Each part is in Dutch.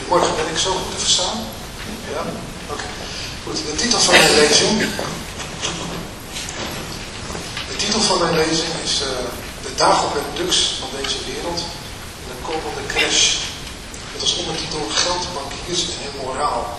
Goedemorgen, ben ik zo goed te verstaan? Ja? Oké. Goed, de titel van mijn lezing. De titel van mijn lezing is De Dagobert-Ducks van deze wereld en de komende crash. Met als ondertitel Geld, bankiers en hun moraal.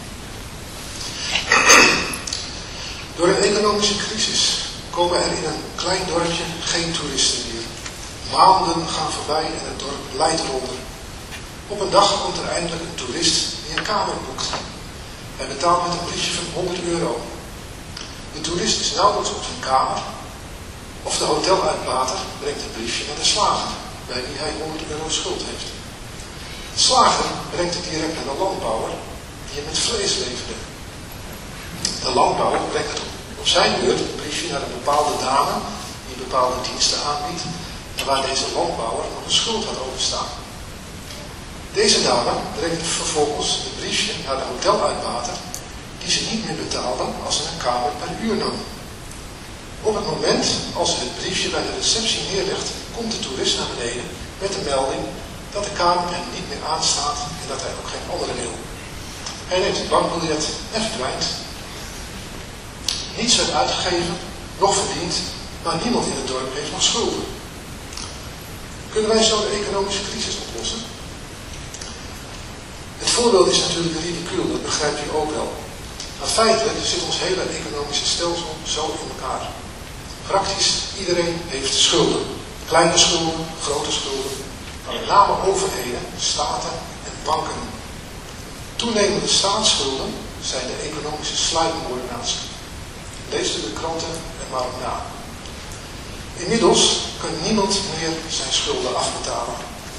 Door een economische crisis komen er in een klein dorpje geen toeristen meer. Maanden gaan voorbij en het dorp lijdt eronder. Op een dag komt er eindelijk een toerist die een kamer boekt. Hij betaalt met een briefje van 100 euro. De toerist is nauwelijks op zijn kamer of de hoteluitbater brengt het briefje naar de slager, bij wie hij 100 euro schuld heeft. De slager brengt het direct naar de landbouwer, die hem het vlees leverde. De landbouwer brengt het op zijn beurt een briefje naar een bepaalde dame, die bepaalde diensten aanbiedt, en waar deze landbouwer nog een schuld had overstaan. Deze dame brengt vervolgens het briefje naar de hoteluitbater, die ze niet meer betaalde als ze een kamer per uur nam. Op het moment als ze het briefje bij de receptie neerlegt, komt de toerist naar beneden met de melding dat de kamer hem niet meer aanstaat en dat hij ook geen andere wil. Hij neemt het bankbiljet en verdwijnt. Niets werd uitgegeven, nog verdiend, maar niemand in het dorp heeft nog schulden. Kunnen wij zo de economische crisis oplossen? Het voorbeeld is natuurlijk ridicuul, dat begrijpt u ook wel. Maar feitelijk zit ons hele economische stelsel zo in elkaar. Praktisch iedereen heeft schulden. Kleine schulden, grote schulden. Maar met name overheden, staten en banken. Toenemende staatsschulden zijn de economische sluipmoordenaars. Lees u de kranten en maar op na. Inmiddels kan niemand meer zijn schulden afbetalen.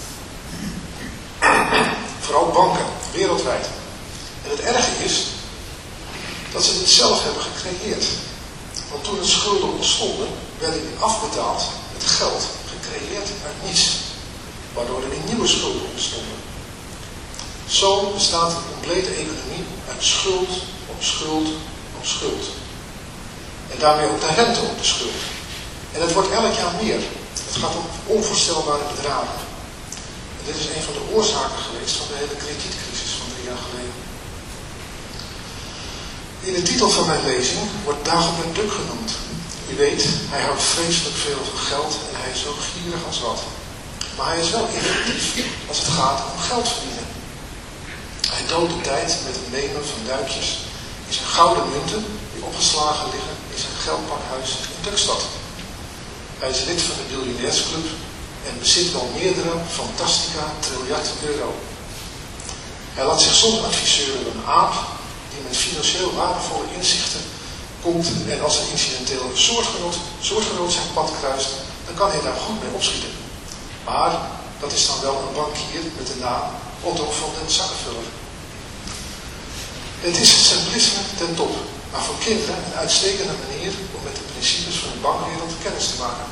Vooral banken, wereldwijd. En het erge is dat ze dit zelf hebben gecreëerd. Want toen de schulden ontstonden, werden die afbetaald met geld gecreëerd uit niets. Waardoor er weer nieuwe schulden ontstonden. Zo bestaat een complete economie uit schuld op schuld op schuld. En daarmee ook de rente op de schuld. En het wordt elk jaar meer. Het gaat om onvoorstelbare bedragen. En dit is een van de oorzaken geweest van de hele kredietcrisis van 3 jaar geleden. In de titel van mijn lezing wordt Dagobert Duck genoemd. U weet, hij houdt vreselijk veel van geld en hij is zo gierig als wat. Maar hij is wel innovatief als het gaat om geld verdienen. Hij doodt de tijd met het nemen van duikjes in zijn gouden munten die opgeslagen liggen in zijn geldpakhuis in Duckstad. Hij is lid van de biljonairsclub en bezit wel meerdere fantastica triljard euro. Hij laat zich soms adviseren door een aap die met financieel waardevolle inzichten komt en als er incidenteel een soortgenoot zijn pad kruist, dan kan hij daar goed mee opschieten. Maar dat is dan wel een bankier met de naam Otto van den Zakkenvuller. Het is het simplisme ten top, maar voor kinderen een uitstekende manier om met de principes van de bankwereld kennis te maken.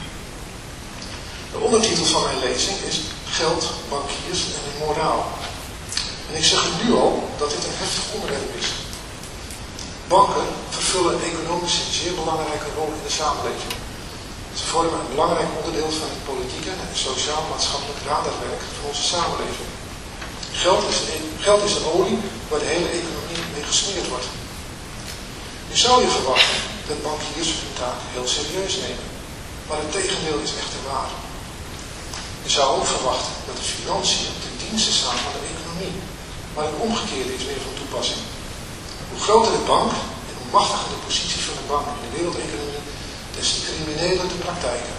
De ondertitel van mijn lezing is Geld, bankiers en hun moraal. En ik zeg u nu al dat dit een heftig onderwerp is. Banken vervullen economisch een zeer belangrijke rol in de samenleving. Ze vormen een belangrijk onderdeel van het politieke en sociaal-maatschappelijk radarwerk van onze samenleving. Geld is de olie waar de hele economie mee gesmeerd wordt. Nu zou je verwachten dat bankiers hun taak heel serieus nemen. Maar het tegendeel is echter waar. Je zou ook verwachten dat de financiën ten dienste staan van de economie. Maar het omgekeerde is weer van toepassing. Hoe groter de bank en hoe machtiger de positie van de bank in de wereldeconomie, des te crimineler de praktijken.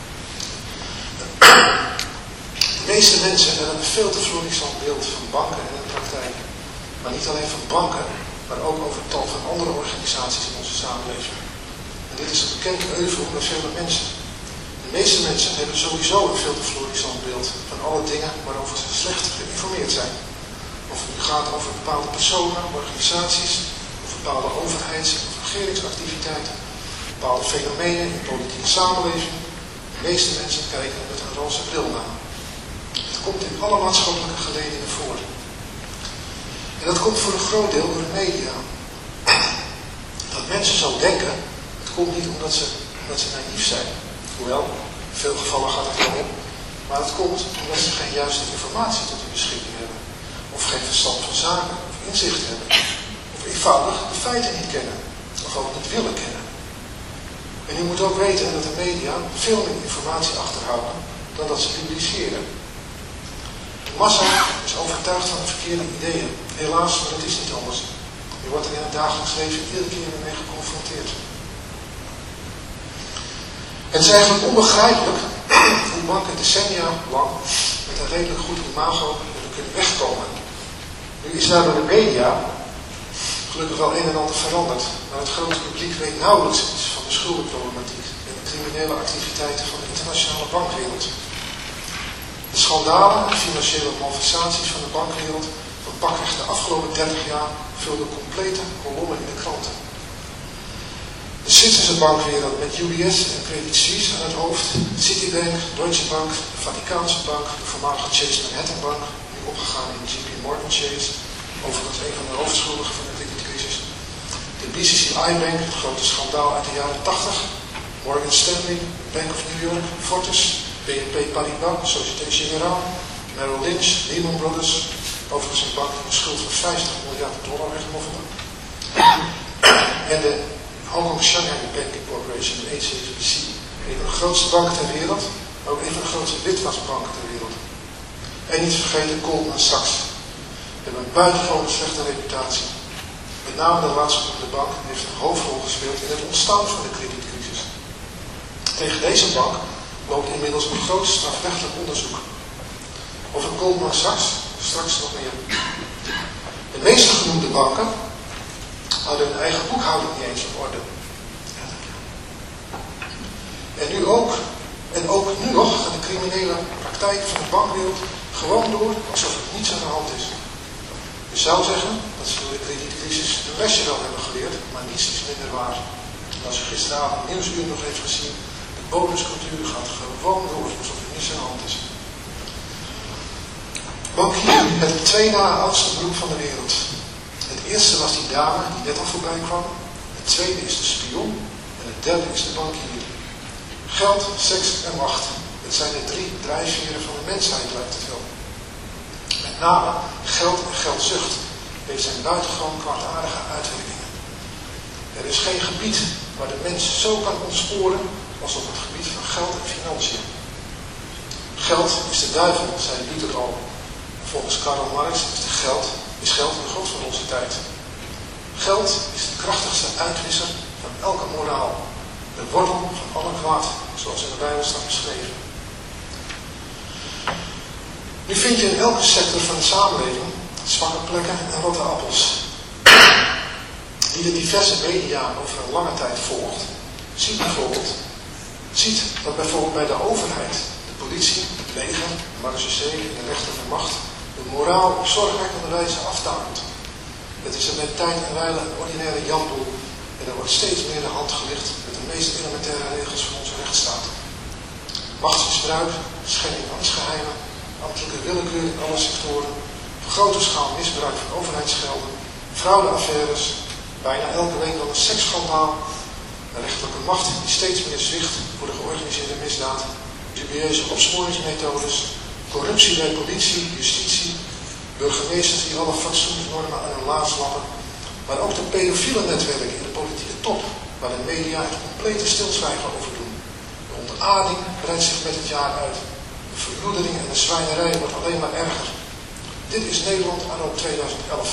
De meeste mensen hebben een veel te florissant beeld van banken en hun praktijken. Maar niet alleen van banken, maar ook over tal van andere organisaties in onze samenleving. En dit is een bekend euvel onder vele mensen. De meeste mensen hebben sowieso een veel te florissant beeld van alle dingen waarover ze slecht geïnformeerd zijn. Of het nu gaat over bepaalde personen, organisaties, of bepaalde overheids- of regeringsactiviteiten, bepaalde fenomenen in de politieke samenleving. De meeste mensen kijken met een roze bril naar. Het komt in alle maatschappelijke geledingen voor. En dat komt voor een groot deel door de media. Dat mensen zo denken, het komt niet omdat ze naïef zijn. Hoewel, in veel gevallen gaat het wel om. Maar het komt omdat ze geen juiste informatie tot hun beschikking hebben. Of geen verstand van zaken of inzicht hebben, of eenvoudig de feiten niet kennen, of ook niet willen kennen. En u moet ook weten dat de media veel meer informatie achterhouden dan dat ze publiceren. De massa is overtuigd van de verkeerde ideeën. Helaas, maar dat is niet anders. Je wordt er in het dagelijks leven iedere keer mee geconfronteerd. Het is eigenlijk onbegrijpelijk hoe banken decennia lang met een redelijk goed imago hebben kunnen wegkomen. Nu is daar door de media gelukkig wel een en ander veranderd, maar het grote publiek weet nauwelijks iets van de schuldenproblematiek en de criminele activiteiten van de internationale bankwereld. De schandalen en financiële malversaties van de bankwereld van pakweg de afgelopen 30 jaar vulden complete kolommen in de kranten. De Zwitserse bankwereld met UBS en Credit Suisse aan het hoofd, Citibank, Deutsche Bank, de Vaticaanse Bank, de voormalige Chase Manhattan Bank, nu opgegaan in JP Morgan Chase, overigens een van de hoofdschuldigen van de kredietcrisis. De BCCI Bank, het grote schandaal uit de jaren 80, Morgan Stanley, Bank of New York, Fortis, BNP Paribas, Société Générale, Merrill Lynch, Lehman Brothers, overigens een bank die een schuld van $50 miljard wegmoffelde, en de Hong Kong Shanghai Banking Corporation, de HSBC, een van de grootste banken ter wereld, maar ook een van de grootste witwasbanken ter wereld. En niet vergeten Goldman Sachs. Die hebben een buitengewoon slechte reputatie. Met name de laatstgenoemde bank heeft een hoofdrol gespeeld in het ontstaan van de kredietcrisis. Tegen deze bank loopt inmiddels een groot strafrechtelijk onderzoek. Over Goldman Sachs straks nog meer. De meeste genoemde banken hadden hun eigen boekhouding niet eens op orde. En ook nu nog gaan de criminele praktijken van de bankwereld gewoon door alsof het niets aan de hand is. Je zou zeggen dat ze door de kredietcrisis een lesje wel hebben geleerd, maar niets is minder waar. En als je gisteravond Nieuwsuur nog heeft gezien, de bonuscultuur gaat gewoon door alsof er niets aan de hand is. Bankier, het 2 na oudste beroep van de wereld. Het eerste was die dame die net al voorbij kwam. Het tweede is de spion. En het derde is de bankier. Geld, seks en macht. Het zijn de 3 drijfveren van de mensheid, lijkt het wel. Met name geld en geldzucht heeft zijn buitengewoon kwaadaardige uitwerkingen. Er is geen gebied waar de mens zo kan ontsporen als op het gebied van geld en financiën. Geld is de duivel, zei Luther al. Volgens Karl Marx is geld de god van onze tijd. Geld is de krachtigste uitwisser van elke moraal. De wortel van alle kwaad, zoals in de Bijbel staat beschreven. Nu vind je in elke sector van de samenleving zwakke plekken en rotte appels. Die de diverse media over een lange tijd volgt, ziet dat bijvoorbeeld bij de overheid, de politie, het leger, de marechaussee en de rechter van macht de moraal op zorgwekkende wijze aftakelt. Het is er met tijd en wijle een ordinaire janboel en er wordt steeds meer de hand gelicht met de meest elementaire regels van onze rechtsstaat. Machtsmisbruik, schending van ambtsgeheimen, ambtelijke willekeur in alle sectoren, vergrote schaal misbruik van overheidsgelden, fraudeaffaires, bijna elke week wel een seksschandaal, een rechterlijke macht die steeds meer zwicht voor de georganiseerde misdaad, dubieuze opsporingsmethodes, corruptie bij politie, justitie, burgemeesters die alle fatsoensnormen aan hun laars lappen, maar ook de pedofiele netwerken in de politieke top, waar de media het complete stilzwijgen over doen. De ontaarding breidt zich met het jaar uit. De verbloedering en de zwijnerij wordt alleen maar erger. Dit is Nederland anno 2011.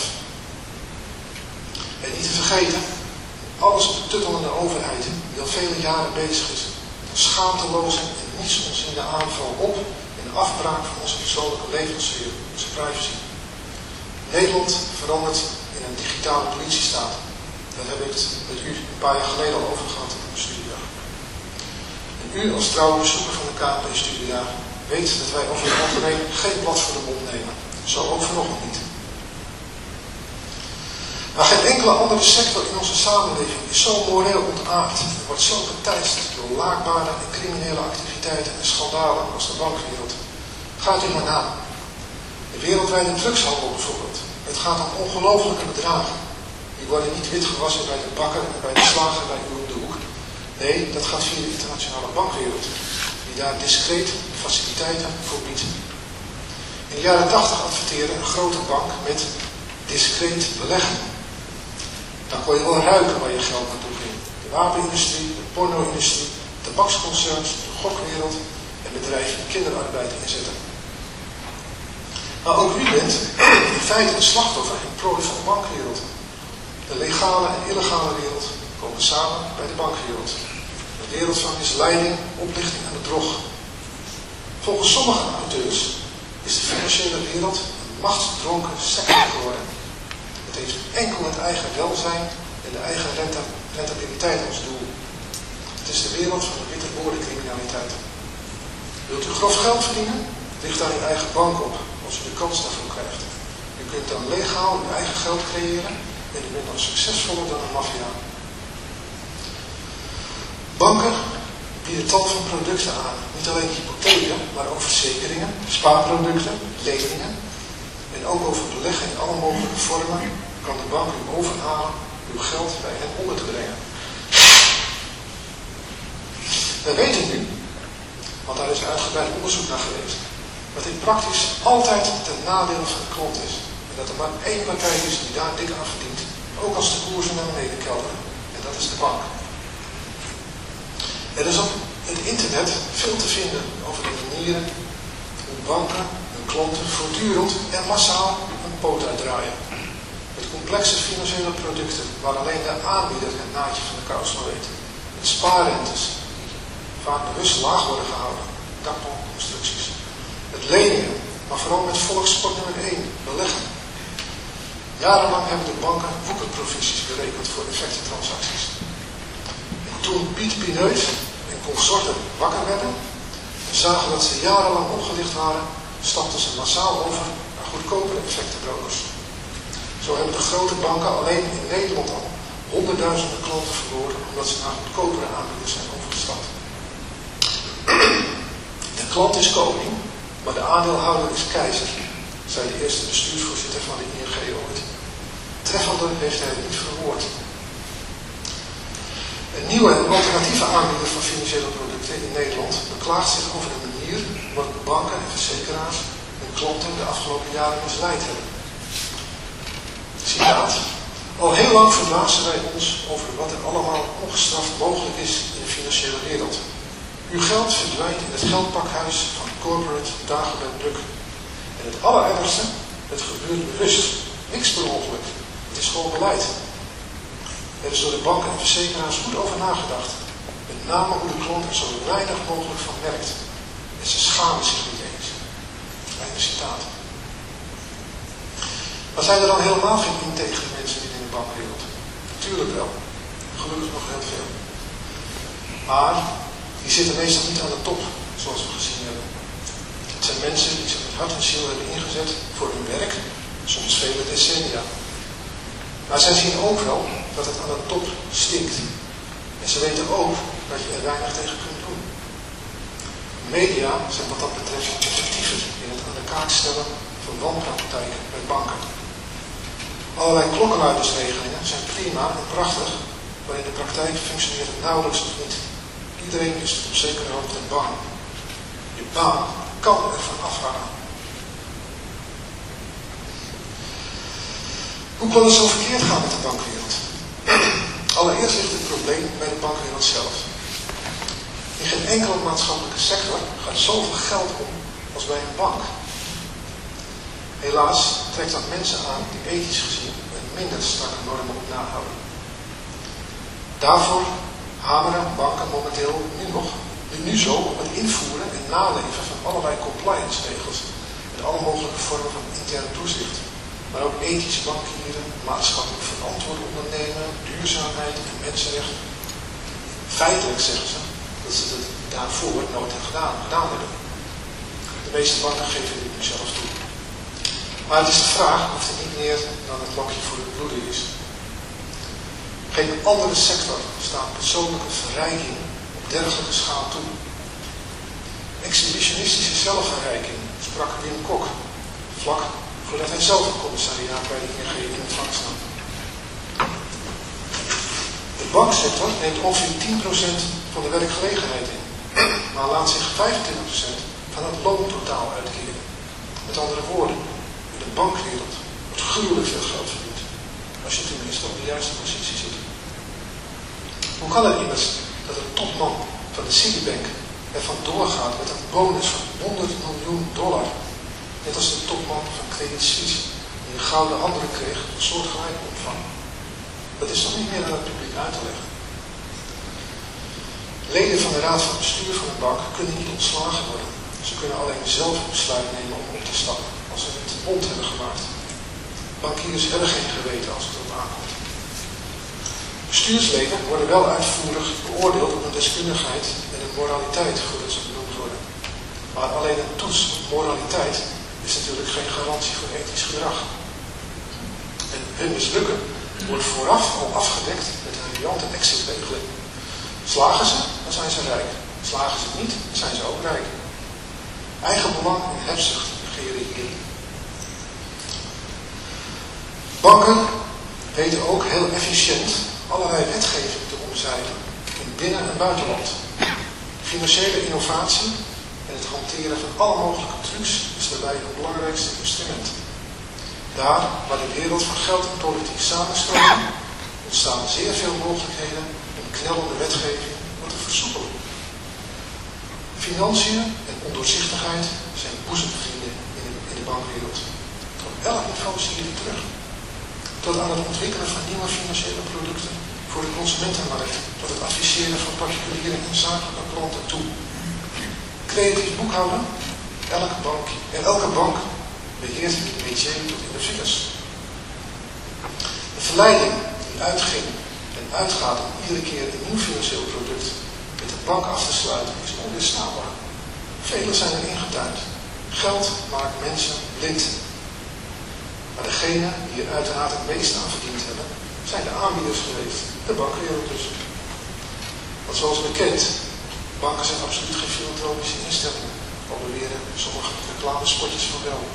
En niet te vergeten, alles betuttelende overheid die al vele jaren bezig is. Een schaamteloze en niets onziende aanval op en afbraak van onze persoonlijke levenssfeer, onze privacy. Nederland verandert in een digitale politiestaat. Daar heb ik het met u een paar jaar geleden al over gehad in de studiedag. En u als trouwe bezoeker van de KNP-studiedag weet dat wij over het algemeen geen blad voor de mond nemen. Zo ook vanochtend niet. Maar geen enkele andere sector in onze samenleving is zo moreel ontaard en wordt zo geteisterd door laakbare en criminele activiteiten en schandalen als de bankwereld. Gaat u maar na. De wereldwijde drugshandel bijvoorbeeld. Het gaat om ongelofelijke bedragen. Die worden niet witgewassen bij de bakker en bij de slager bij u om de hoek. Nee, dat gaat via de internationale bankwereld, die daar discreet faciliteiten voor biedt. In de jaren 80 adverteerde een grote bank met discreet beleggen. Dan kon je wel ruiken waar je geld naartoe ging. De wapenindustrie, de porno-industrie, tabaksconcerns, de gokwereld en bedrijven die kinderarbeid inzetten. Maar ook u bent in feite een slachtoffer en prooi van de bankwereld. De legale en illegale wereld komen samen bij de bankwereld. Een wereld van misleiding, oplichting en bedrog. Volgens sommige auteurs is de financiële wereld een machtsdronken sector geworden. Het heeft enkel het eigen welzijn en de eigen rentabiliteit als doel. Het is de wereld van de witte woordencriminaliteit. Wilt u grof geld verdienen? Richt daar uw eigen bank op, als u de kans daarvoor krijgt. U kunt dan legaal uw eigen geld creëren en u bent dan succesvoller dan een maffia. Banken bieden tal van producten aan. Niet alleen hypotheken, maar ook verzekeringen, spaarproducten, leningen en ook over beleggen in alle mogelijke vormen kan de bank u overhalen uw geld bij hen onder te brengen. Wij weten nu, want daar is uitgebreid onderzoek naar geweest, dat dit praktisch altijd ten nadele van de klant is. En dat er maar één partij is die daar dik aan verdient, ook als de koersen naar beneden kelderen. En dat is de bank. Er is op het internet veel te vinden over de manieren hoe banken hun klanten voortdurend en massaal een poot uitdraaien. Met complexe financiële producten waar alleen de aanbieder het naadje van de kous van weet. Met spaarrentes die vaak bewust laag worden gehouden. Dakbalconstructies. Met leningen, maar vooral met volkssport nummer 1, beleggen. Jarenlang hebben de banken woekerprovisies berekend voor effectentransacties. En toen Piet Pineut en consorten wakker werden en zagen dat ze jarenlang opgelicht waren, stapten ze massaal over naar goedkopere effectenbrokers. Zo hebben de grote banken alleen in Nederland al honderdduizenden klanten verloren omdat ze naar goedkopere aanbieders zijn overgestapt. De klant is koning, maar de aandeelhouder is keizer, zei de eerste bestuursvoorzitter van de ING ooit. Treffender heeft hij het niet verwoord. Een nieuwe en alternatieve aanbieder van financiële producten in Nederland beklaagt zich over de manier waarop banken en verzekeraars hun klanten de afgelopen jaren misleid hebben. Citaat. Al heel lang verbazen wij ons over wat er allemaal ongestraft mogelijk is in de financiële wereld. Uw geld verdwijnt in het geldpakhuis van corporate Dagobert Duck. En het allerergste, het gebeurt bewust. Niks per ongeluk. Het is gewoon beleid. Er is door de banken en verzekeraars goed over nagedacht. Met name hoe de klant er zo weinig mogelijk van merkt. En ze schamen zich niet eens. Einde citaat. Maar zijn er dan helemaal geen integere mensen in de bankwereld? Natuurlijk wel. Gelukkig nog heel veel. Maar die zitten meestal niet aan de top, zoals we gezien hebben. Het zijn mensen die zich met hart en ziel hebben ingezet voor hun werk, soms vele decennia. Maar zij zien ook wel dat het aan de top stinkt. En ze weten ook dat je er weinig tegen kunt doen. Media zijn wat dat betreft effectiever in het aan de kaak stellen van wanpraktijken bij banken. Allerlei klokkenluidersregelingen zijn prima en prachtig, maar in de praktijk functioneert het nauwelijks of niet. Iedereen is op zekere hoogte bang. Je baan kan ervan afhangen. Hoe kon het zo verkeerd gaan met de bankwereld? Allereerst ligt het probleem bij de bankwereld zelf. In geen enkele maatschappelijke sector gaat zoveel geld om als bij een bank. Helaas trekt dat mensen aan die ethisch gezien een minder strakke normen op nahouden. Daarvoor hameren banken momenteel nu zo op het invoeren en naleven van allerlei compliance regels en alle mogelijke vormen van intern toezicht. Maar ook ethisch bankieren, maatschappelijk verantwoord ondernemen, duurzaamheid en mensenrechten. Feitelijk zeggen ze dat ze het daarvoor nooit gedaan hebben. De meeste banken geven dit nu zelf toe. Maar het is de vraag of het niet meer dan het lokje voor het bloeden is. Geen andere sector staat persoonlijke verrijking op dergelijke schaal toe. Exhibitionistische zelfverrijking, sprak Wim Kok, vlak voordat hij zelf een commissariaat bij de ING in ontvangst nam. De banksector neemt ongeveer 10% van de werkgelegenheid in, maar laat zich 25% van het loontotaal uitkeren. Met andere woorden, in de bankwereld wordt gruwelijk veel geld verdiend. Als je tenminste op de juiste positie zit. Hoe kan het immers dat een topman van de Citibank ervan doorgaat met een bonus van $100 miljoen, net als de topman van Credit Suisse, die een gouden handdoek kreeg van soortgelijke omvang? Dat is toch niet meer aan het publiek uit te leggen. Leden van de raad van bestuur van een bank kunnen niet ontslagen worden. Ze kunnen alleen zelf het besluit nemen om op te stappen, als ze het bond hebben gemaakt. Bankiers hebben geen geweten als het erop aankomt. Bestuursleden worden wel uitvoerig beoordeeld op hun deskundigheid en hun moraliteit, voordat ze benoemd worden. Maar alleen een toets op moraliteit is natuurlijk geen garantie voor ethisch gedrag. En hun mislukken wordt vooraf al afgedekt met een riante exitregeling. Slagen ze, dan zijn ze rijk. Slagen ze niet, dan zijn ze ook rijk. Eigenbelang en hebzucht regeren hier. Banken weten ook heel efficiënt allerlei wetgeving te omzeilen in binnen- en buitenland. Financiële innovatie en het hanteren van alle mogelijke trucs is daarbij het belangrijkste instrument. Daar waar de wereld van geld en politiek samenstromen, ontstaan zeer veel mogelijkheden om knellende wetgeving wat te versoepelen. Financiën en ondoorzichtigheid zijn boezemvrienden in de bankwereld. Op elk niveau zie je die terug. Tot aan het ontwikkelen van nieuwe financiële producten voor de consumentenmarkt, tot het adviseren van particuliere en zakelijke klanten toe. Creatief boekhouden, elke bank beheert het métier tot in de vingers. De verleiding die uitging en uitgaat om iedere keer een nieuw financieel product met de bank af te sluiten is onweerstaanbaar. Velen zijn er ingetuind. Geld maakt mensen blind. Maar degenen die er uiteraard het meest aan verdiend hebben, zijn de aanbieders geweest, de bankwereld dus. Want zoals bekend, banken zijn absoluut geen filantropische instellingen, al beweren sommige reclamespotjes van wel.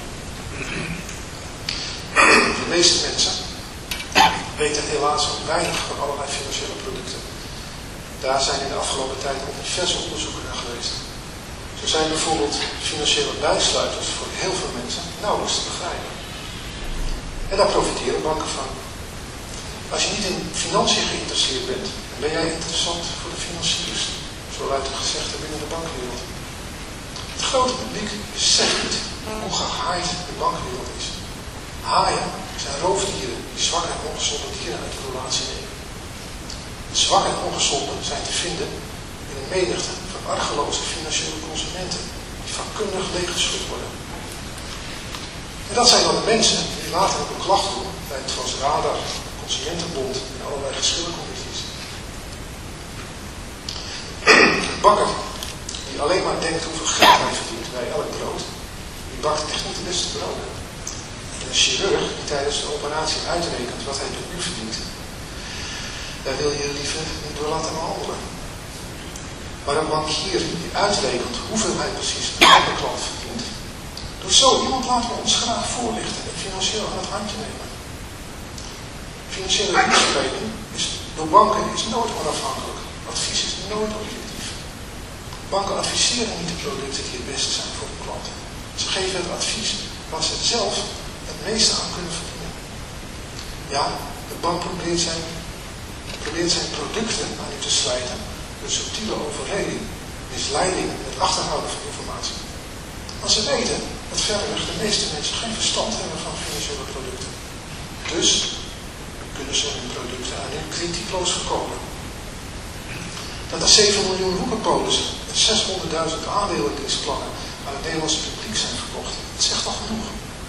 De meeste mensen weten helaas ook weinig van allerlei financiële producten. Daar zijn in de afgelopen tijd ook diverse onderzoeken naar geweest. Zo zijn bijvoorbeeld financiële bijsluiters voor heel veel mensen nauwelijks te begrijpen. En daar profiteren banken van. Als je niet in financiën geïnteresseerd bent, dan ben jij interessant voor de financiers. Zo luidt het gezegde binnen de bankwereld. Het grote publiek beseft niet hoe gehaaid de bankwereld is. Haaien zijn roofdieren die zwakke en ongezonde dieren uit de relatie nemen. Zwakke en ongezonde zijn te vinden in een menigte van argeloze financiële consumenten die vakkundig leeggeschud worden. En dat zijn dan de mensen die later een beklag doen bij het Transradar, Consumentenbond en allerlei geschillencommissies. Een bakker die alleen maar denkt hoeveel geld hij verdient bij elk brood, die bakt echt niet de beste broden. En een chirurg die tijdens de operatie uitrekent wat hij per uur verdient, daar wil je liever niet door laten behandelen. Maar een bankier die uitrekent hoeveel hij precies per klant verdient, door zo iemand laten we ons graag voorlichten en financieel aan het handje nemen. Financiële dienstverlening door banken is nooit onafhankelijk. Advies is nooit objectief. Banken adviseren niet de producten die het beste zijn voor de klant. Ze geven het advies waar ze zelf het meeste aan kunnen verdienen. Ja, de bank probeert zijn producten aan u te slijten door subtiele overreding, misleiding en het achterhouden van informatie. Want ze weten dat verreweg de meeste mensen geen verstand hebben van financiële producten. Dus kunnen ze hun producten aan u kritiekloos verkopen. Dat er 7 miljoen roepenpolissen en 600.000 aandelendienstplannen aan het Nederlandse publiek zijn verkocht, dat zegt al genoeg.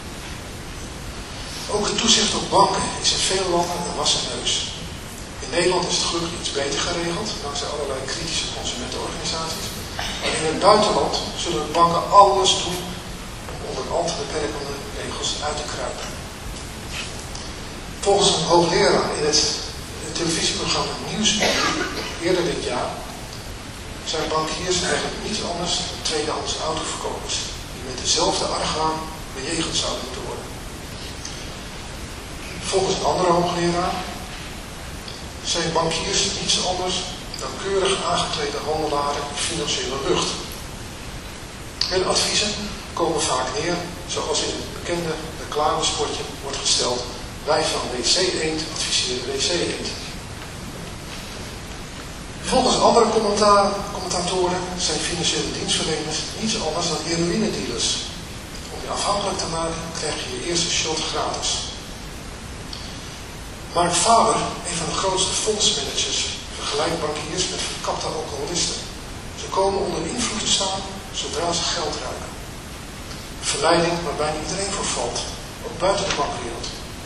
Ook het toezicht op banken is in veel landen een wassen neus. In Nederland is het gelukkig iets beter geregeld, dankzij allerlei kritische consumentenorganisaties. Maar in het buitenland zullen banken alles doen om onder al te beperkende regels uit te kruipen. Volgens een hoogleraar in het televisieprogramma Nieuwsuur eerder dit jaar zijn bankiers eigenlijk niets anders dan tweedehands autoverkopers die met dezelfde argwaan bejegend zouden moeten worden. Volgens een andere hoogleraar zijn bankiers niets anders dan keurig aangeklede handelaren in financiële lucht. Hun adviezen komen vaak neer, zoals in het bekende reclamespotje wordt gesteld: wij van WC Eend adviseren WC Eend. Volgens andere commentatoren zijn financiële dienstverleners niets anders dan heroïnedealers. Om je afhankelijk te maken krijg je je eerste shot gratis. Mark Faber, een van de grootste fondsmanagers, vergelijkt bankiers met verkapte alcoholisten. Ze komen onder invloed te staan zodra ze geld ruiken. Een verleiding waar bijna iedereen voor valt, ook buiten de bankwereld.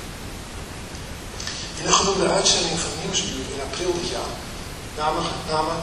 In de genoemde uitzending van Nieuwsuur in april dit jaar namen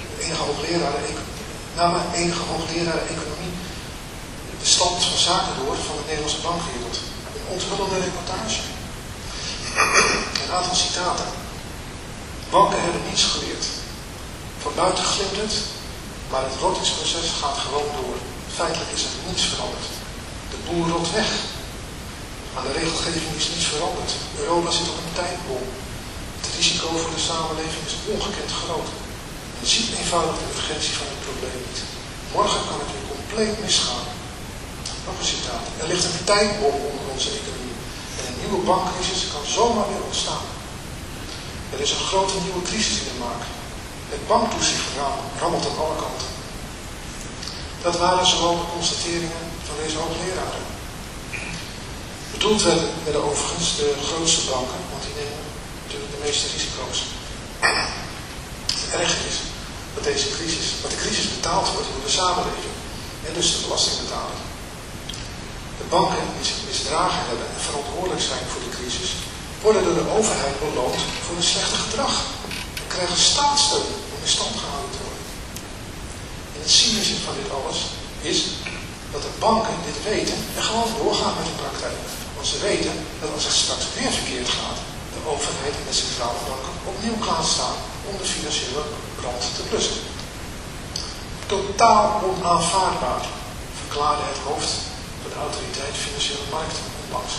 enige hoogleraren economie de stand van zaken door van de Nederlandse bankwereld. Een onthullende reportage. Een aantal citaten. Banken hebben niets geleerd. Van buiten glimt het, maar het rottingsproces gaat gewoon door. Feitelijk is er niets veranderd. De boel rot weg. Aan de regelgeving is niets veranderd. Europa zit op een tijdbom. Het risico voor de samenleving is ongekend groot. Men ziet eenvoudig de urgentie van het probleem niet. Morgen kan het weer compleet misgaan. Nog een citaat. Er ligt een tijdbom onder onze economie. En een nieuwe bankcrisis kan zomaar weer ontstaan. Er is een grote nieuwe crisis in de maak. Het banktoezicht rammelt aan alle kanten. Dat waren zowel de constateringen van deze hoogleraren. Bedoeld werden overigens de grootste banken, want die nemen natuurlijk de meeste risico's. Het erge is dat de crisis betaald wordt door de samenleving en dus de belastingbetaler. De banken die zich misdragen hebben en verantwoordelijk zijn voor de crisis, worden door de overheid beloond voor hun slechte gedrag en krijgen staatssteun om in stand gehouden te worden. En het cynische van dit alles is dat de banken dit weten en gewoon doorgaan met de praktijk. Want ze weten dat als het straks weer verkeerd gaat, de overheid en de centrale banken opnieuw klaarstaan om de financiële brand te blussen. Totaal onaanvaardbaar, verklaarde het hoofd van de autoriteit Financiële Markten onlangs.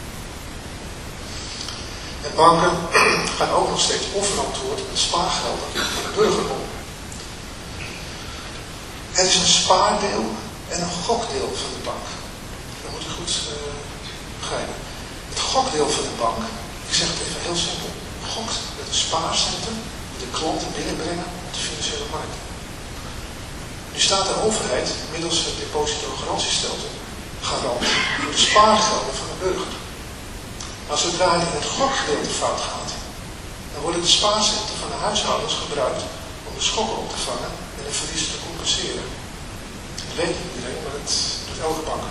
En banken gaan ook nog steeds onverantwoord met spaargelden van de burger om. Er is een spaardeel en een gokdeel van de bank. Dat moet u goed begrijpen. Het gokdeel van de bank, ik zeg het even heel simpel, gokt met een spaarcenten die de klanten binnenbrengen op de financiële markt. Nu staat de overheid middels het depositogarantiestelsel garant voor de spaargelden van de burger. Maar zodra het in het gokgedeelte fout gaat, dan worden de spaarcenten van de huishoudens gebruikt om de schokken op te vangen en de verliezen te compenseren. Dat weet niet iedereen, maar dat doet elke bank.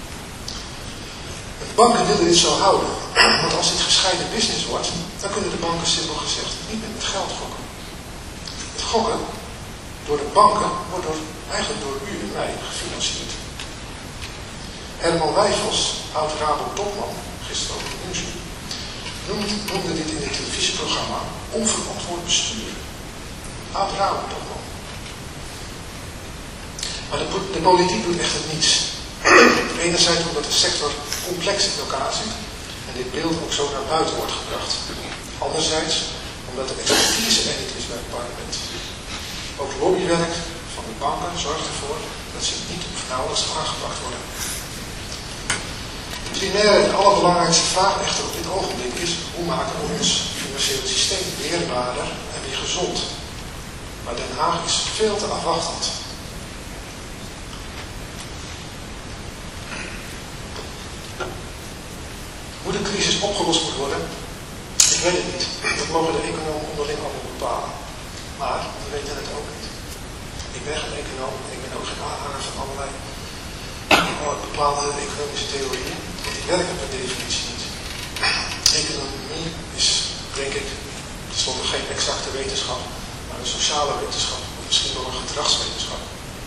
De banken willen dit zo houden, want als dit gescheiden business wordt, dan kunnen de banken simpel gezegd niet meer met geld gokken. Het gokken door de banken wordt eigenlijk door u en mij gefinancierd. Herman Wijfels, oud-Rabo-topman, gisteren ook in Nieuwsuur, noemde dit in het televisieprogramma onverantwoord bestuur. Oud-Rabo-topman. Maar de politiek doet echt het niets. Enerzijds omdat de sector complex in elkaar zit en dit beeld ook zo naar buiten wordt gebracht. Anderzijds omdat de expertise er niet is bij het parlement. Ook lobbywerk van de banken zorgt ervoor dat ze niet of nauwelijks aangepakt worden. De primaire en allerbelangrijkste vraag echter op dit ogenblik is: hoe maken we ons financiële systeem weerbaarder en weer gezond? Maar Den Haag is veel te afwachtend. Hoe de crisis opgelost moet worden, ik weet het niet. Dat mogen de economen onderling allemaal bepalen. Maar we weten het ook niet. Ik ben geen econoom, ik ben ook geen aanhanger van allerlei bepaalde economische theorieën. Want die werken per definitie niet. Economie is, denk ik, tenslotte geen exacte wetenschap, maar een sociale wetenschap, of misschien wel een gedragswetenschap.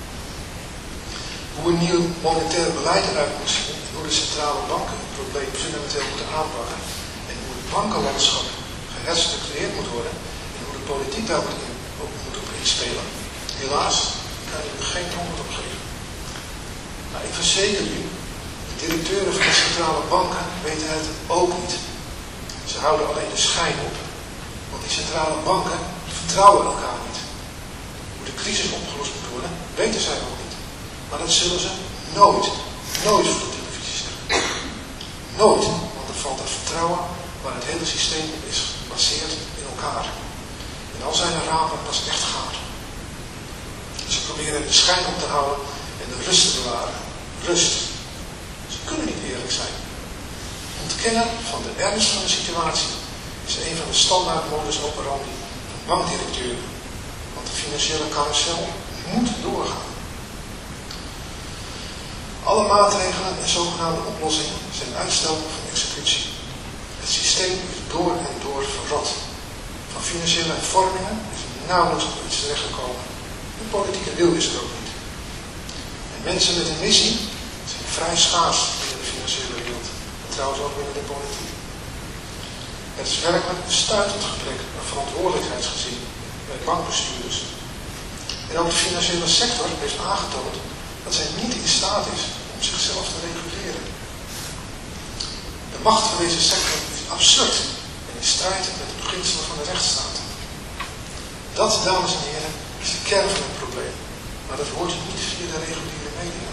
Hoe een nieuw monetair beleid eruit moet zien en hoe de centrale banken het probleem fundamenteel moeten aanpakken en hoe het bankenlandschap geherstructureerd moet worden en hoe de politiek daar ook moet op inspelen. Helaas kan ik u geen antwoord op geven. Maar ik verzeker u, de directeuren van de centrale banken weten het ook niet. Ze houden alleen de schijn op. Want die centrale banken vertrouwen elkaar niet. Hoe de crisis opgelost moet worden, weten zij ook niet. Maar dat zullen ze nooit nooit voor de televisie zeggen. Nooit, want er valt het vertrouwen waar het hele systeem is gebaseerd in elkaar. En dan zijn de rapen pas echt gaar. Ze proberen de schijn op te houden en de rust te bewaren. Rust. Ze kunnen niet eerlijk zijn. Ontkennen van de ernst van de situatie is een van de standaard modus operandi van bankdirecteuren. Want de financiële carousel moet doorgaan. Alle maatregelen en zogenaamde oplossingen zijn uitstel van executie. Het systeem is door en door verrot. Van financiële hervormingen is er nauwelijks op iets terechtgekomen. De politieke wil is er ook niet. En mensen met een missie zijn vrij schaars binnen de financiële wereld. En trouwens ook binnen de politiek. Het is werkelijk een stuitend gebrek aan verantwoordelijkheidsgezien bij bankbestuurders. En ook de financiële sector heeft aangetoond dat zij niet in staat is om zichzelf te reguleren. De macht van deze sector is absurd en in strijd met de beginselen van de rechtsstaat. Dat, dames en heren, is de kern van het probleem. Maar dat hoort u niet via de reguliere media.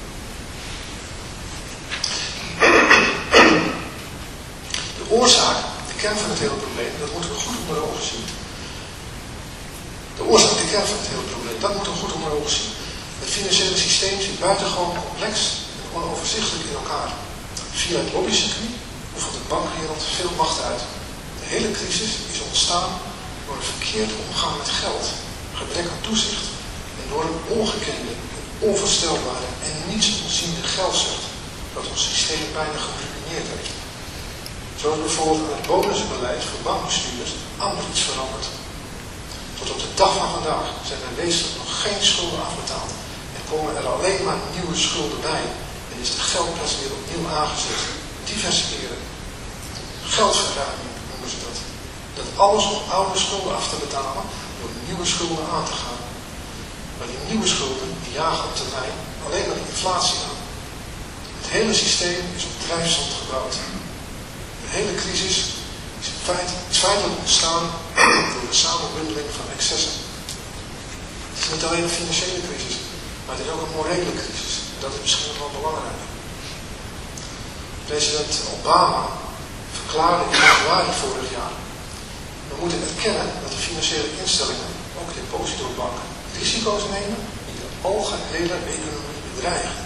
De oorzaak, de kern van het hele probleem, dat moeten we goed onder ogen zien. De oorzaak, de kern van het hele probleem, dat moeten we goed onder ogen zien. Het financiële systeem zit buitengewoon complex en onoverzichtelijk in elkaar. Via het lobbycircuit oefent de bankwereld veel macht uit. De hele crisis is ontstaan door een verkeerd omgaan met geld, gebrek aan toezicht en door een ongekende, onvoorstelbare en niets ontziende geldzucht dat ons systeem bijna geruïneerd heeft. Zo is bijvoorbeeld aan het bonusbeleid voor bankbestuurders amper iets veranderd. Tot op de dag van vandaag zijn er wezenlijk nog geen schulden afbetaald en komen er alleen maar nieuwe schulden bij en is de geldpers weer opnieuw aangezet. Diverse keren. Geldverruiming noemen ze dat. Dat alles om oude schulden af te betalen door nieuwe schulden aan te gaan. Maar die nieuwe schulden die jagen op termijn alleen maar de inflatie aan. Het hele systeem is op drijfzand gebouwd. De hele crisis is feitelijk ontstaan door de samenbundeling van excessen. Het is niet alleen een financiële crisis, maar het is ook een morele crisis. En dat is misschien nog wel belangrijk. President Obama verklaarde in januari vorig jaar: we moeten erkennen dat de financiële instellingen, ook depositobanken, risico's nemen die de algehele economie bedreigen.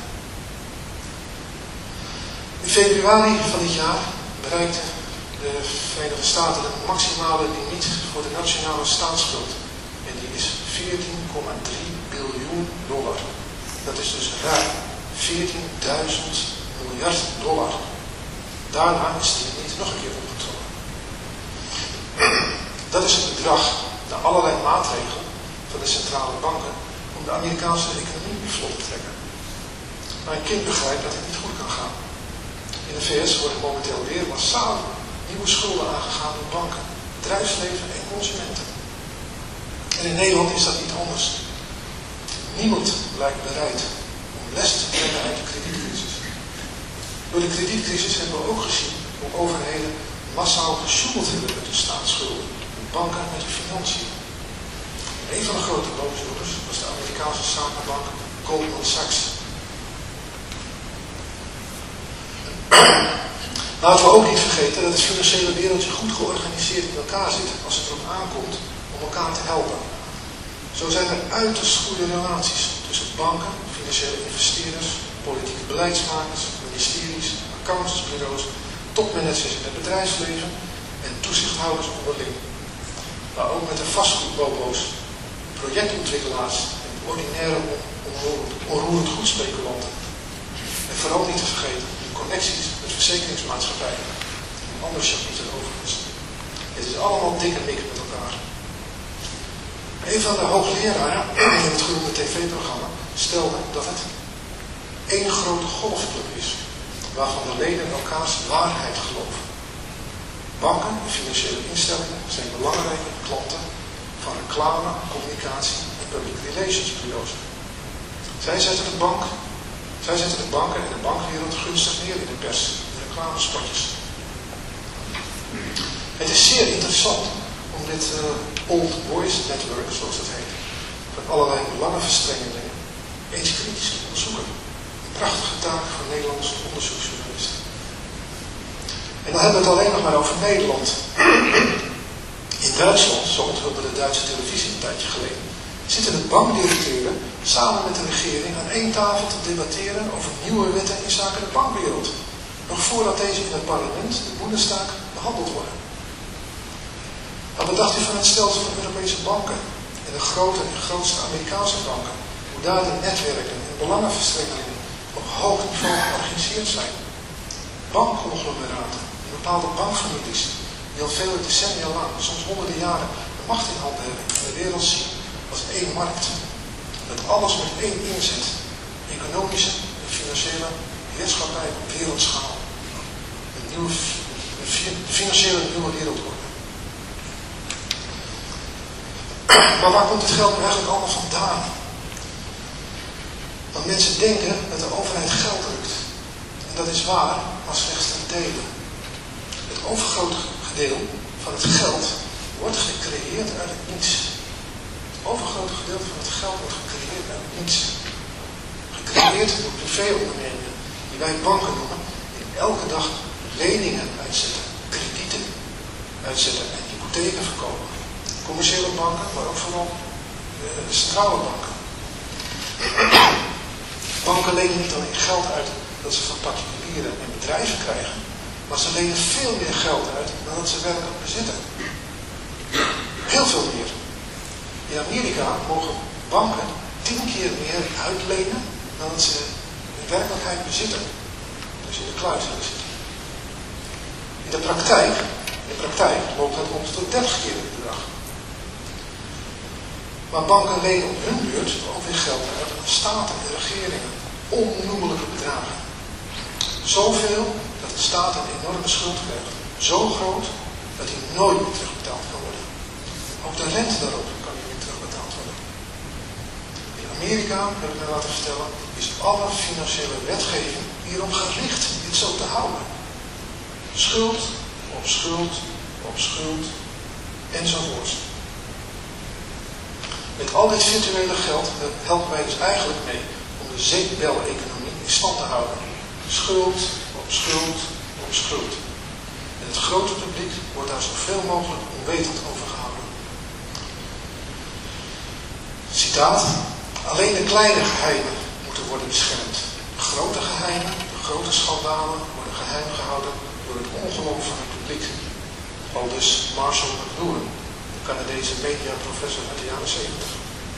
In februari van dit jaar bereikte de Verenigde Staten de maximale limiet voor de nationale staatsschuld. En die is $14,3 biljoen. Dat is dus ruim 14.000 miljard dollar. Daarna is die limiet nog een keer opgetrokken. Dat is het bedrag na allerlei maatregelen van de centrale banken om de Amerikaanse economie in vlot te trekken. Maar een kind begrijpt dat het niet goed kan gaan. In de VS worden momenteel weer massaal nieuwe schulden aangegaan door banken, bedrijfsleven en consumenten. En in Nederland is dat niet anders. Niemand lijkt bereid om les te trekken uit de kredietcrisis. Door de kredietcrisis hebben we ook gezien hoe overheden massaal gesjoemeld hebben met de staatsschulden en banken met de financiën. Een van de grote boosdoeners was de Amerikaanse zakenbank Goldman Sachs. Laten we ook niet vergeten dat het financiële wereldje goed georganiseerd in elkaar zit als het erop aankomt om elkaar te helpen. Zo zijn er uiterst goede relaties tussen banken, financiële investeerders, politieke beleidsmakers, ministeries, accountantsbureaus, topmanagers in het bedrijfsleven en toezichthouders onderling. Maar ook met de vastgoedbobo's, projectontwikkelaars en ordinaire onroerend goedspeculanten. En vooral niet te vergeten de connecties met verzekeringsmaatschappijen en andere chapieten overigens. Het is allemaal dikke mik met elkaar. Een van de hoogleraren in het genoemde tv-programma stelde dat het één grote golfclub is, waarvan de leden elkaars waarheid geloven. Banken en financiële instellingen zijn belangrijke klanten van reclame, communicatie en public relations bureaus. Zij zetten de banken en de bankwereld gunstig neer in de pers, de reclamespotjes. Het is zeer interessant om dit Old Boys Network, zoals het heet, van allerlei belangenverstrengelingen eens kritisch te onderzoeken. Een prachtige taak voor Nederlandse onderzoeksjournalisten. En dan hebben we het alleen nog maar over Nederland. In Duitsland, zo onthulde de Duitse televisie een tijdje geleden, zitten de bankdirecteuren samen met de regering aan één tafel te debatteren over nieuwe wetten in zaken de bankwereld. Nog voordat deze in het parlement, de Bundestag, behandeld worden. Maar wat dacht u van het stelsel van Europese banken en de grote en grootste Amerikaanse banken? Hoe daar de netwerken en belangenverstrengelingen op hoog niveau georganiseerd zijn. Bankconglomeraten en bepaalde bankfamilies die al vele decennia lang, soms honderden jaren, de macht in handen hebben en de wereld zien als één markt. Dat alles met één inzet. Economische en financiële heerschappij op wereldschaal. De financiële nieuwe wereldorde. Maar waar komt het geld nu eigenlijk allemaal vandaan? Want mensen denken dat de overheid geld drukt. En dat is waar, maar slechts ten dele. Het overgrote gedeelte van het geld wordt gecreëerd uit het niets. Het overgrote gedeelte van het geld wordt gecreëerd uit het niets. Gecreëerd door privéondernemingen, die wij banken noemen, die elke dag leningen uitzetten, kredieten uitzetten en hypotheken verkopen. Commerciële banken, maar ook vooral de centrale banken. Banken lenen niet alleen geld uit dat ze van particulieren en bedrijven krijgen, maar ze lenen veel meer geld uit dan dat ze werkelijk bezitten. Heel veel meer. In Amerika mogen banken 10 keer meer uitlenen dan dat ze in werkelijkheid bezitten. Dus in de kluis zitten. In de praktijk loopt dat om tot 30 keer het bedrag. Maar banken lenen op hun beurt ook weer geld uit aan staten en regeringen. Onnoemelijke bedragen. Zoveel dat de staat een enorme schuld krijgt. Zo groot dat die nooit meer terugbetaald kan worden. Ook de rente daarop kan niet meer terugbetaald worden. In Amerika, heb ik mij laten vertellen, is alle financiële wetgeving hierom gericht dit zo te houden. Schuld op schuld op schuld enzovoort. Met al dit virtuele geld helpen wij dus eigenlijk mee om de zeepbel-economie in stand te houden. Schuld op schuld op schuld. En het grote publiek wordt daar zoveel mogelijk onwetend over gehouden. Citaat: alleen de kleine geheimen moeten worden beschermd. De grote geheimen, de grote schandalen worden geheim gehouden door het ongeloof van het publiek. Aldus Marshall McLuhan, de Canadese mediaprofessor uit de jaren 70.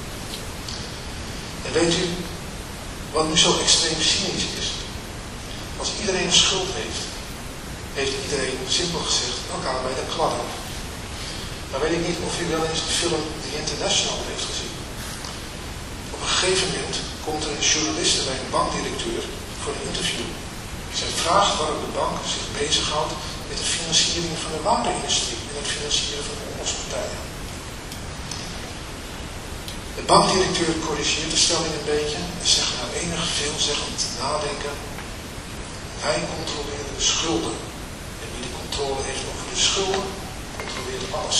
En weet u wat nu zo extreem cynisch is? Als iedereen een schuld heeft, heeft iedereen, simpel gezegd, elkaar bij de kladden. Dan weet ik niet of u wel eens de film The International heeft gezien. Op een gegeven moment komt er een journaliste bij een bankdirecteur voor een interview. Zij vraagt waarom de bank zich bezighoudt met de financiering van de wapenindustrie en het financieren van de oorlogspartijen. De bankdirecteur corrigeert de stelling een beetje en zegt na enig veelzeggend nadenken: wij controleren de schulden. En wie de controle heeft over de schulden, controleert alles.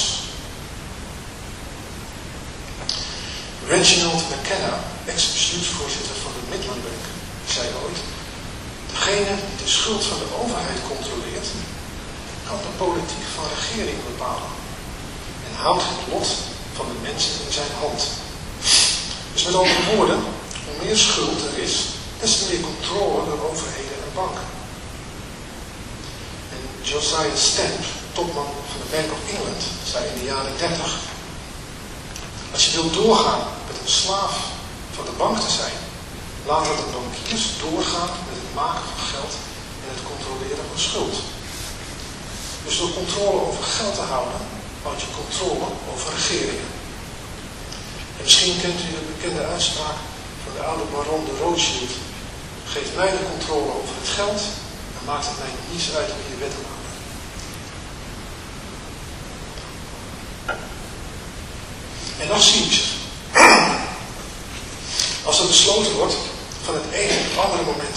Reginald McKenna, ex-bestuursvoorzitter van de Midland Bank, zei ooit: degene die de schuld van de overheid controleert, kan de politiek van regering bepalen. En houdt het lot van de mensen in zijn hand. Dus met andere woorden, hoe meer schuld er is, des te meer controle door overheden en banken. En Josiah Stamp, topman van de Bank of England, zei in de jaren 30: als je wilt doorgaan met een slaaf van de bank te zijn, laten de bankiers doorgaan met het maken van geld en het controleren van schuld. Dus door controle over geld te houden, houd je controle over regeringen. En misschien kent u de bekende uitspraak van de oude baron de Rothschild: geef mij de controle over het geld en maakt het mij niets uit hoe je wetten maken. En nog cynischer. Als er besloten wordt van het ene op het andere moment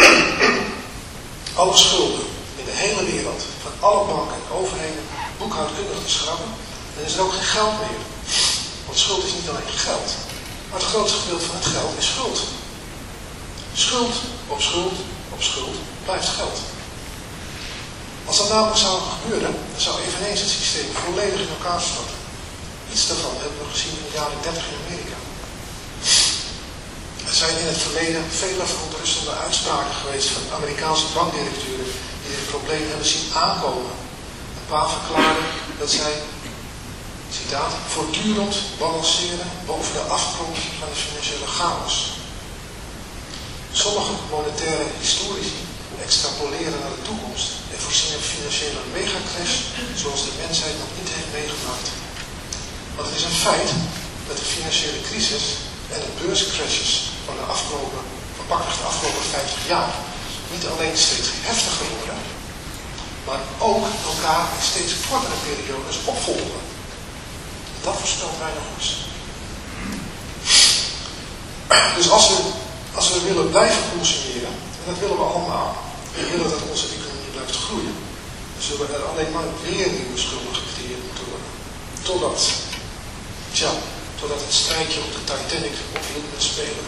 alle schulden in de hele wereld, van alle banken en overheden, boekhoudkundig te schrappen, dan is er ook geen geld meer. Want schuld is niet alleen geld, maar het grootste gedeelte van het geld is schuld. Schuld op schuld op schuld blijft geld. Als dat namelijk zou gebeuren, dan zou eveneens het systeem volledig in elkaar storten. Iets daarvan hebben we gezien in de jaren 30 in Amerika. Er zijn in het verleden vele verontrustende uitspraken geweest van Amerikaanse bankdirecteuren die dit probleem hebben zien aankomen. Een paar verklaren dat zij, citaat, voortdurend balanceren boven de afgrond van de financiële chaos. Sommige monetaire historici extrapoleren naar de toekomst en voorzien een financiële megacrash zoals de mensheid nog niet heeft meegemaakt. Want het is een feit dat de financiële crisis en de beurscrashes van de afgelopen 50 jaar niet alleen steeds heftiger worden, maar ook elkaar in steeds kortere periodes opvolgen. Dat voorspelt weinig goeds. Dus als we willen blijven consumeren, en dat willen we allemaal, en we willen dat onze economie blijft groeien, dan zullen er alleen maar weer nieuwe schulden gecreëerd moeten worden. Totdat het strijdje op de Titanic ophield met spelen.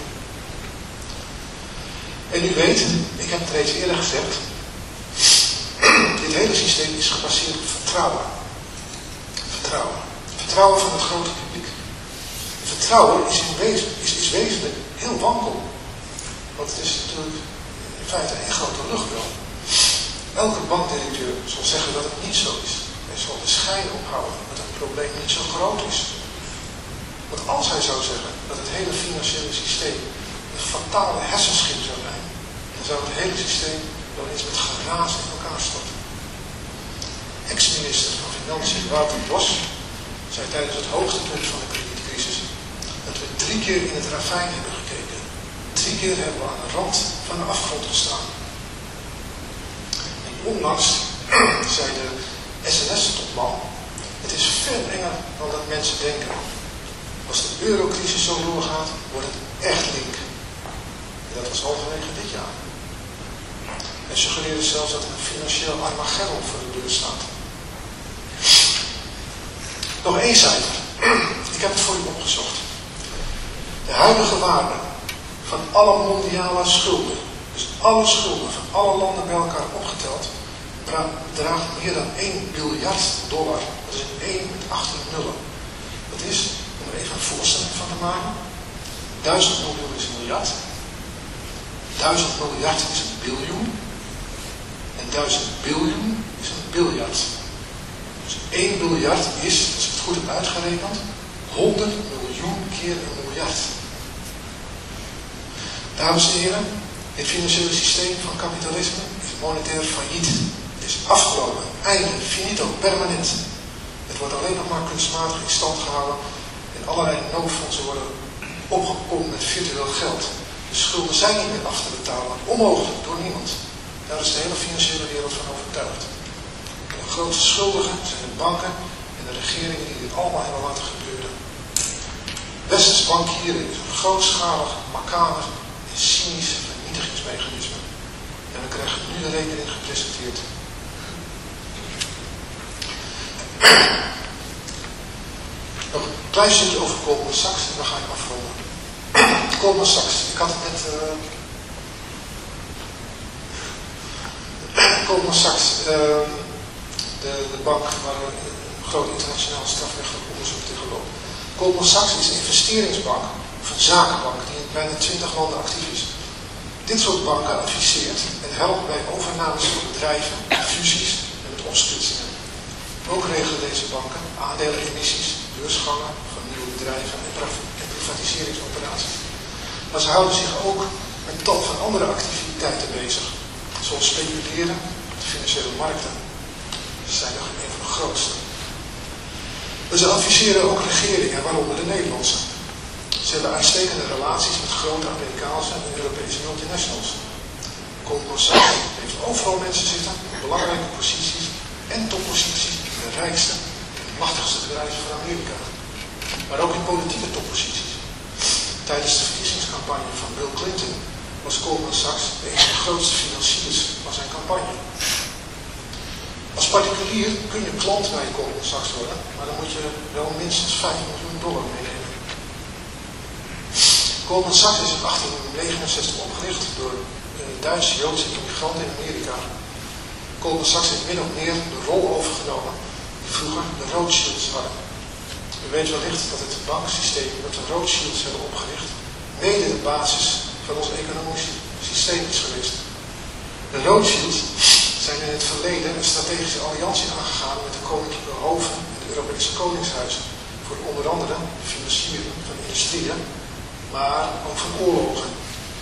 En u weet, ik heb het reeds eerder gezegd, dit hele systeem is gebaseerd op vertrouwen. Vertrouwen van het grote publiek. Vertrouwen is wezenlijk heel wankel. Want het is natuurlijk in feite een grote luchtbel. Elke bankdirecteur zal zeggen dat het niet zo is. Hij zal de schijn ophouden dat het probleem niet zo groot is. Want als hij zou zeggen dat het hele financiële systeem een fatale hersenschim zou zijn, dan zou het hele systeem wel eens met geraas in elkaar storten. Ex-minister van Financiën Wouter Bos zei tijdens het hoogtepunt van de kredietcrisis dat we 3 keer in het ravijn hebben gekeken. 3 keer hebben we aan de rand van de afgrond gestaan. En onlangs zei de SNS-topman, het is veel enger dan dat mensen denken. Als de eurocrisis zo doorgaat, wordt het echt link. En dat was halverwege dit jaar. Hij suggereerde zelfs dat er een financieel Armageddon voor de deur staat. Nog 1 cijfer. Ik heb het voor u opgezocht. De huidige waarde van alle mondiale schulden, dus alle schulden van alle landen bij elkaar opgeteld, bedraagt meer dan $1 biljard. Dat is een 1 met 18 nullen. Dat is, om er even een voorstelling van te maken, 1000 miljoen is een miljard, 1000 miljard is een biljoen, en 1000 biljoen is een biljard. Dus 1 biljard is, als ik het goed heb uitgerekend, 100 miljoen keer een miljard. Dames en heren, het financiële systeem van kapitalisme is monetair failliet. Het is afgelopen, einde, finito, permanent. Het wordt alleen nog maar kunstmatig in stand gehouden en allerlei noodfondsen worden opgepompt met virtueel geld. De schulden zijn niet meer af te betalen, onmogelijk door niemand. Daar is de hele financiële wereld van overtuigd. En de grootste schuldigen zijn de banken en de regeringen die dit allemaal hebben laten gebeuren. Westers bankieren is een grootschalig, makaber en cynisch vernietigingsmechanisme. En we krijgen nu de rekening gepresenteerd. Nog een klein stukje over Goldman Sachs en dan ga ik afronden. Goldman Sachs, ik had het net... Goldman Sachs, de bank waar een groot internationaal strafrechtelijk onderzoek tegen loopt. Goldman Sachs is een investeringsbank, of een zakenbank, die in bijna 20 landen actief is. Dit soort banken adviseert en helpt bij overnames van bedrijven, fusies en met opsplitsingen. Ook regelen deze banken aandelenemissies, beursgangen van nieuwe bedrijven en privatiseringsoperaties. Maar ze houden zich ook met tal van andere activiteiten bezig, zoals speculeren op de financiële markten. Ze zijn nog een van de grootste. Ze adviseren ook regeringen, waaronder de Nederlandse. Ze hebben uitstekende relaties met grote Amerikaanse en Europese multinationals. Goldman Sachs heeft overal mensen zitten op belangrijke posities en topposities in de rijkste en machtigste bedrijven van Amerika. Maar ook in politieke topposities. Tijdens de verkiezingscampagne van Bill Clinton was Goldman Sachs een van de grootste financiers van zijn campagne. Als particulier kun je klant bij Goldman Sachs worden, maar dan moet je wel minstens $5 miljoen meenemen. Goldman Sachs is in 1869 opgericht door Duits-Joodse immigranten in Amerika. Goldman Sachs heeft min of meer de rol overgenomen die vroeger de Rothschilds hadden. U weet wellicht dat het banksysteem dat de Rothschilds hebben opgericht mede de basis van ons economische systeem is geweest. De Rothschilds zijn in het verleden een strategische alliantie aangegaan met de koninklijke hoven en de Europese koningshuizen voor onder andere de financiering van industrieën, maar ook van oorlogen.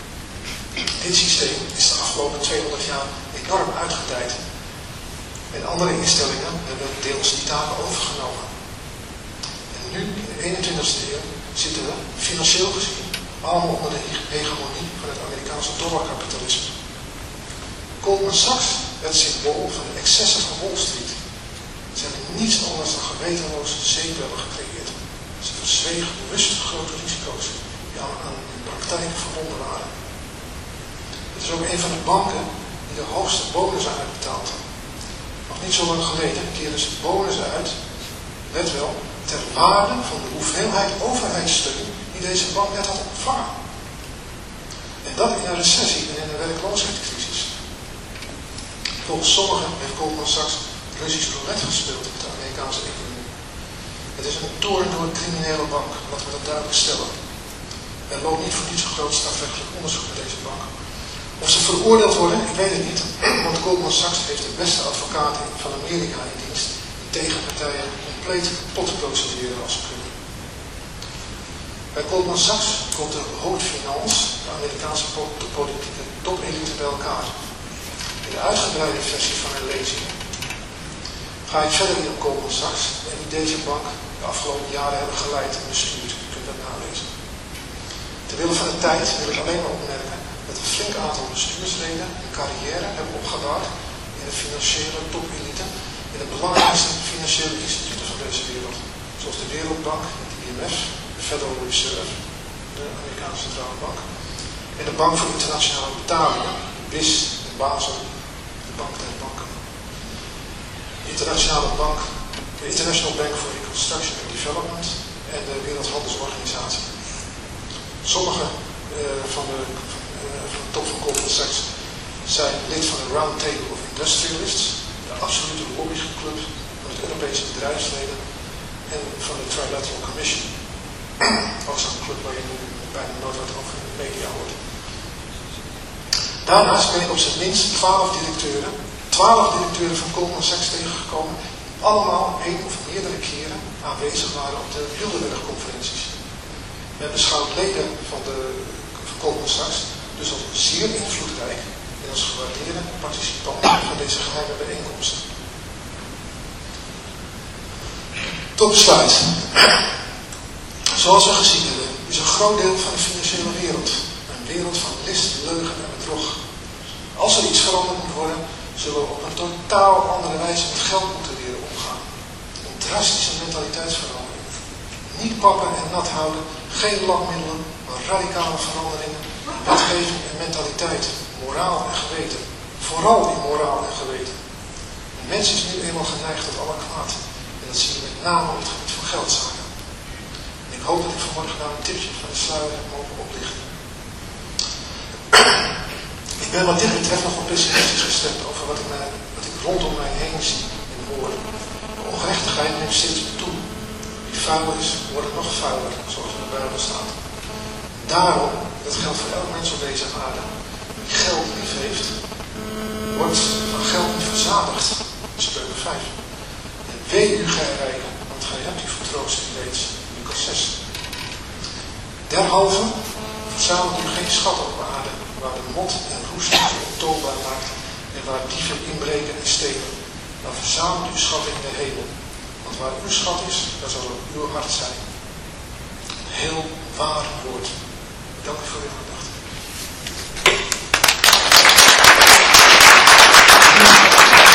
Dit systeem is de afgelopen 200 jaar enorm uitgedijd en andere instellingen hebben deels die taken overgenomen. En nu, in de 21ste eeuw, zitten we, financieel gezien, allemaal onder de hegemonie van het Amerikaanse dollarkapitalisme. Goldman Sachs werd symbool van de excessen van Wall Street. Ze hebben niets anders dan gewetenloos zeepbellen gecreëerd. Ze verzwegen bewust grote risico's die aan de praktijk verbonden waren. Het is ook een van de banken die de hoogste bonussen uitbetaalt. Nog niet zo lang geleden keerden ze bonussen uit, let wel, ter waarde van de hoeveelheid overheidssteun die deze bank net had ontvangen. En dat in een recessie en in een werkloosheidscrisis. Volgens sommigen heeft Goldman Sachs Russisch roulette gespeeld met de Amerikaanse economie. Het is een toren door een criminele bank, laten we dat duidelijk stellen. Er loopt niet voor niets een groot strafrechtelijk onderzoek bij deze bank. Of ze veroordeeld worden, ik weet het niet, want Goldman Sachs heeft de beste advocaten van Amerika in dienst die tegenpartijen compleet kapot procederen als ze kunnen. Bij Goldman Sachs komt de haute finance, de Amerikaanse politieke topelite bij elkaar. In de uitgebreide versie van mijn lezing ga ik verder in op Goldman Sachs en die deze bank de afgelopen jaren hebben geleid en bestuurd. U kunt dat nalezen. Terwille van de tijd wil ik alleen maar opmerken dat een flink aantal bestuursleden een carrière hebben opgebouwd in de financiële topelite in de belangrijkste financiële instituten van deze wereld. Zoals de Wereldbank, het IMF, de Federal Reserve, de Amerikaanse Centrale Bank en de Bank voor Internationale Betalingen, BIS, de Basel, de Bank der Banken. De Internationale Bank, de International Bank for Reconstruction and Development en de Wereldhandelsorganisatie. Sommige van de top van Goldman Sachs zijn lid van de Round Table of Industrialists, de absolute lobbyclub van het Europese bedrijfsleven en van de Trilateral Commission. Ook zo'n club waar je nu bijna nooit wat over in de media hoort. Daarnaast ben ik op zijn minst 12 directeuren van Goldman Sachs tegengekomen, die allemaal 1 of meerdere keren aanwezig waren op de Bilderberg-conferenties. Men beschouwt leden van Goldman Sachs dus als zeer invloedrijk en als gewaardeerde participanten van deze geheime bijeenkomsten. Tot besluit. Zoals we gezien hebben, is een groot deel van de financiële wereld een wereld van list, leugen en bedrog. Als er iets veranderd moet worden, zullen we op een totaal andere wijze met geld moeten leren omgaan. Een drastische mentaliteitsverandering. Niet pappen en nat houden, geen labmiddelen, maar radicale veranderingen in wetgeving en mentaliteit, moraal en geweten. Vooral in moraal en geweten. De mens is nu eenmaal geneigd tot alle kwaad. En dat zie je met name op het gebied van geldzaken. En ik hoop dat ik vanmorgen nou een tipje van de sluier heb mogen oplichten. Ik ben wat dit betreft nog wat pessimistisch gestemd over wat ik rondom mij heen zie en hoor. De ongerechtigheid neemt steeds meer toe. Wie vuil is, wordt nog vuiler, zoals in de Bijbel staat. Daarom, dat geldt voor elk mens op deze aarde, wie geld lief heeft, wordt van geld niet verzadigd. Spreuken 5. En wee u, gij rijken, want gij hebt uw vertroosting reeds. Lucas 6. Derhalve, verzamelt u geen schat op aarde, waar de mot en roest u ontoonbaar maakt en waar dieven inbreken en stelen. Dan verzamelt uw schat in de hemel. Want waar uw schat is, daar zal ook uw hart zijn. Een heel waar woord. Dank u voor uw aandacht.